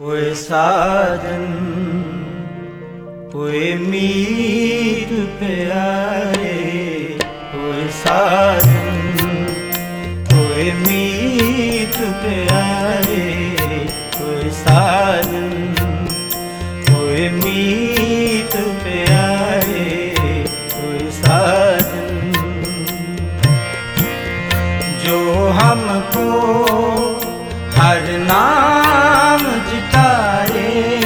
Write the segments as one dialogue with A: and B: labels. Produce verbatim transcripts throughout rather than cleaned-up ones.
A: ओए साजन ओए मीत प्यारे, ओए साजन ओए मीत प्यारे, ओए साजन ओए मीत प्यारे, ओए साजन जो हमको हर नाम जिताए,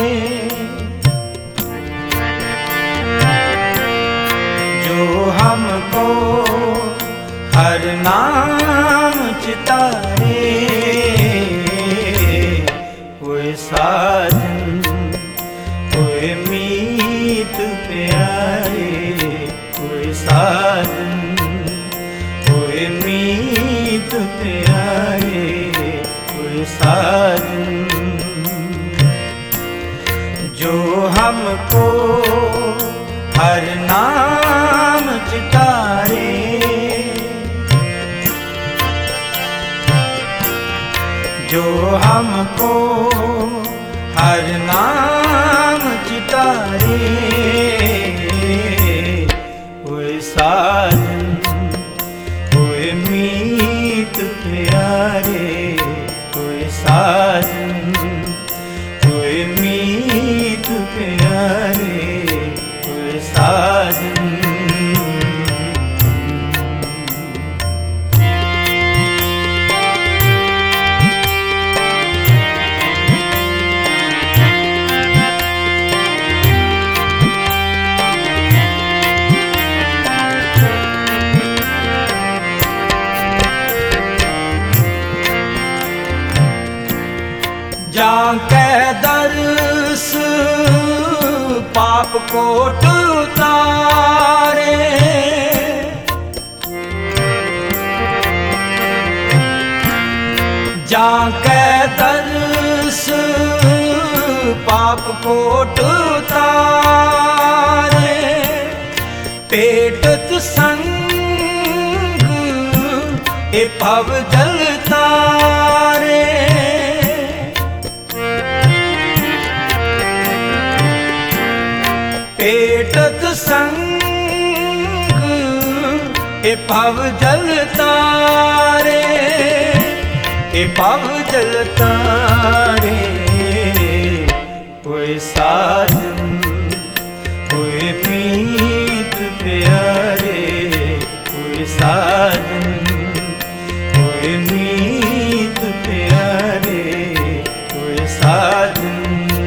A: जो हमको हर नाम जिताए, ओए साजन ओए मीत प्यारे, ओए साजन ओए मीत प्यारे, ओए साजन जो हमको हर नाम जिताए, जो हमको हर नाम जिताए, ओए साजन ओए मीत प्यारे, ओए साजन ओए मीत प्यारे, ओए साजन जाके दर्श पाप कोट उतारे, जाके दर्श पाप कोट उतारे, पेटत संग ए भव जल तारे, पेटत संग ए भव जल तारे, ए भव जल तारे, ओए साजन ओए मीत प्यारे, ओए साजन ओए मीत प्यारे, ओए साजन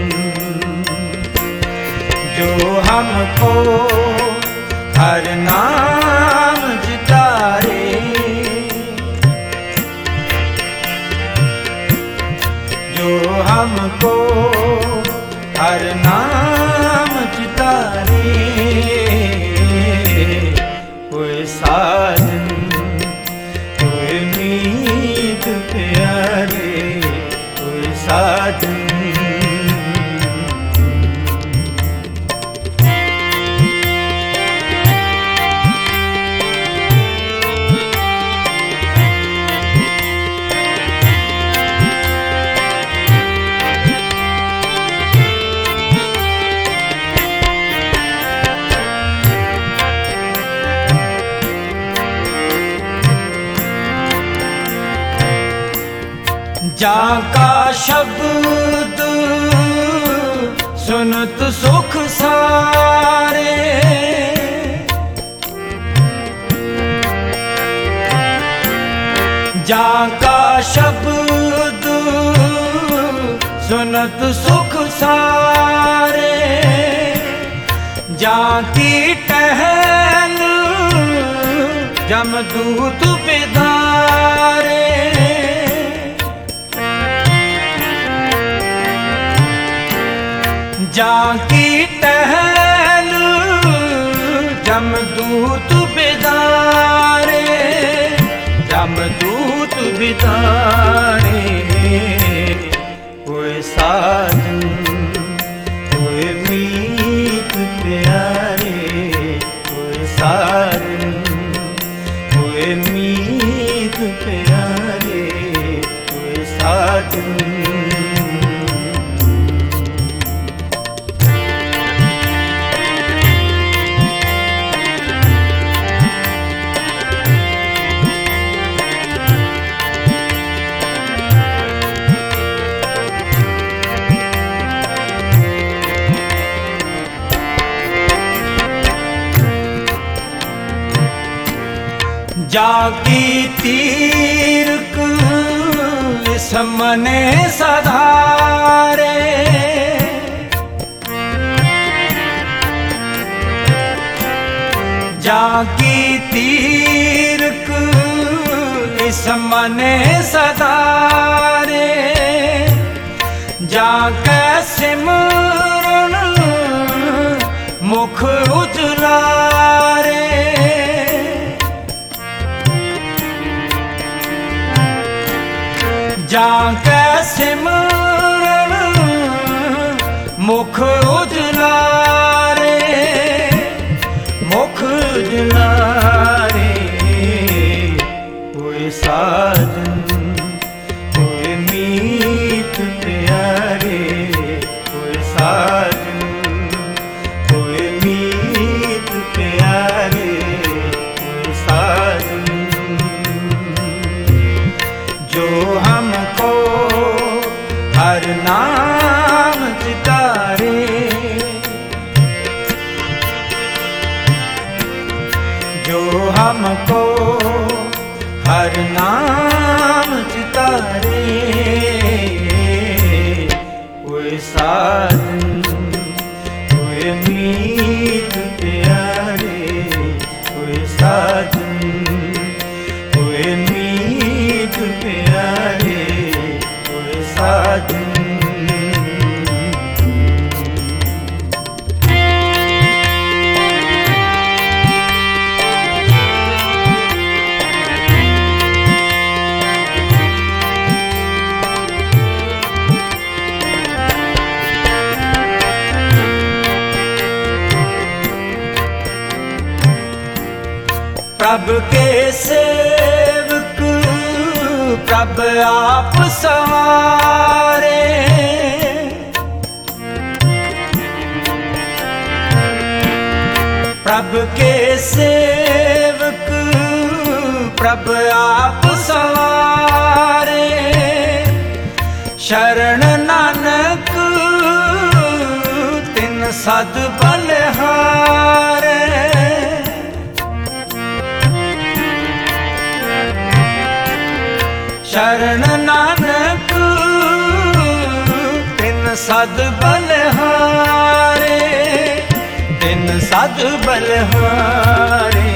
A: जो हमको हर नाम जिताए, जो हमको हर नाम जिताए, ओए साजन ओए मीत प्यारे, ओए साजन जाका शब्द सुनत सुख सारे, जाका शब्द सुनत सुख सारे, जाकी टहल जमदूत बिधारे, जाकी टहल जमदूत बिदारे, जमदूत बिदारे, ओए साजन ओए मीत प्यारे, ओए साजन ओए मीत प्यारे, ओए साजन जाकी तीर्क समने सधारे, जाकी तीर्क समने सधारे, जाके सिमरन मुख उजलारे, जाके सिमरन मुख उजलारे, मुख उजलारे। कोई साजन कोई मीत प्यारे, कोई साजन कोई मीत प्यारे, कोई साजन जो हमको हर नाम चितारे, जो हमको हर नाम चितारे। कोई साजन कोई मीत प्यारे, कोई साजन कोई मीत प्यारे, कोई साजन। प्रभ के सेवक प्रभ आप सवारे, प्रभ के सेवक प्रभ आप सवारे, शरण नानक तिन सद बलिहारे, शरण नानक तिन सद बलिहारे, तिन सद बलिहारे।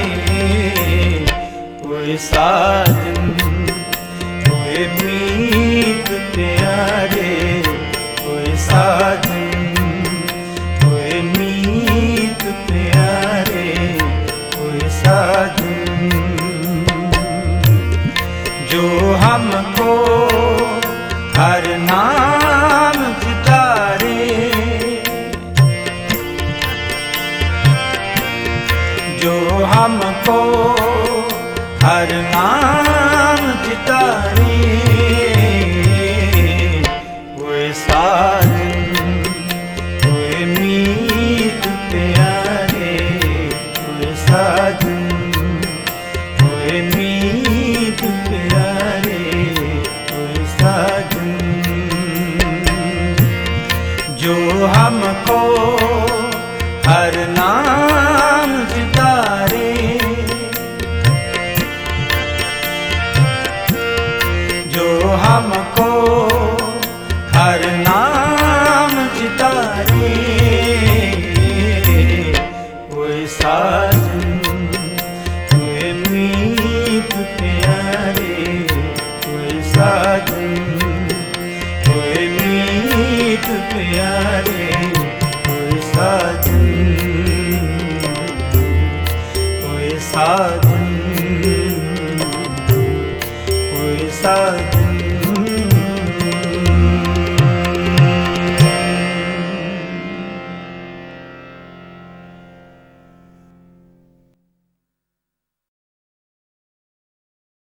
A: कोई साजन कोई मीत प्यारे, कोई साजन कोई मीत प्यारे, कोई साजन जो हमको हर नाम चितारे, जो हमको हर नाम चितारे। कोई साजन कोई मीत प्यारे, कोई साजन कोई मीत प्यारे, कोई साजन जो हमको हर नाम चितारे, जो हमको हर नाम चितारे। कोई साजन कोई मीत प्यारे, कोई साजन कोई मीत प्यारे, कोई साजन कोई साजन कोई साजन।